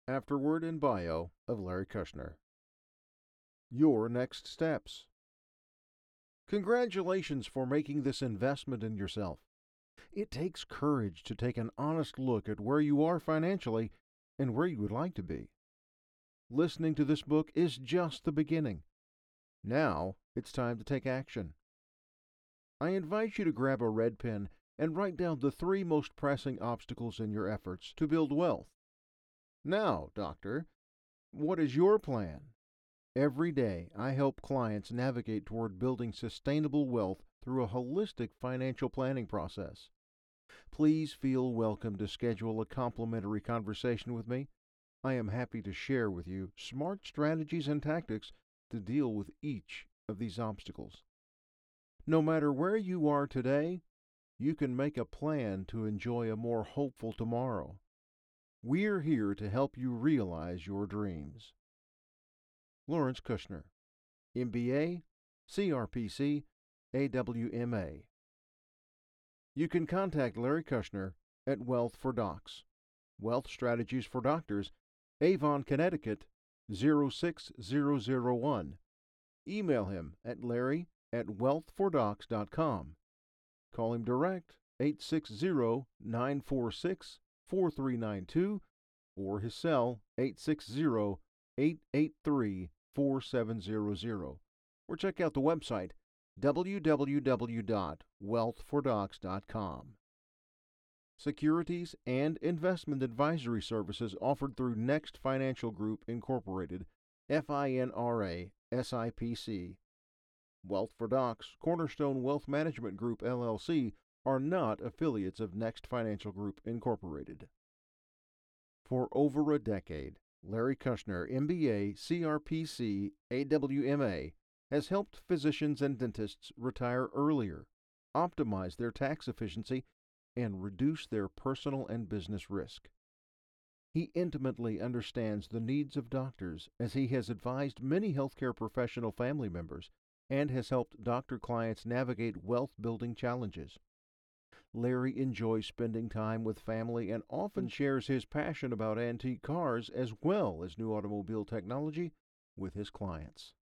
Afterword in bio of Larry Kushner. Your next steps. Congratulations for making this investment in yourself. It takes courage to take an honest look at where you are financially and where you would like to be. Listening to this book is just the beginning. Now it's time to take action. I invite you to grab a red pen and write down the 3 most pressing obstacles in your efforts to build wealth. Now, doctor, what is your plan? Every day, I help clients navigate toward building sustainable wealth through a holistic financial planning process. Please feel welcome to schedule a complimentary conversation with me. I am happy to share with you smart strategies and tactics to deal with each of these obstacles. No matter where you are today, you can make a plan to enjoy a more hopeful tomorrow. We're here to help you realize your dreams. Lawrence Kushner, MBA, CRPC, AWMA. You can contact Larry Kushner at Wealth for Docs, Wealth Strategies for Doctors, Avon, Connecticut 06001. Email him at larry@wealthfordocs.com. Call him direct 860-946-4392 or his cell 860-883-4700, or check out the website www.wealthfordocs.com. Securities and investment advisory services offered through Next Financial Group Incorporated, FINRA SIPC. Wealth for Docs, Cornerstone Wealth Management Group LLC are not affiliates of Next Financial Group Incorporated. For over a decade, Larry Kushner, MBA, CRPC, AWMA, has helped physicians and dentists retire earlier, optimize their tax efficiency, and reduce their personal and business risk. He intimately understands the needs of doctors as he has advised many healthcare professional family members and has helped doctor clients navigate wealth-building challenges. Larry enjoys spending time with family and often shares his passion about antique cars as well as new automobile technology with his clients.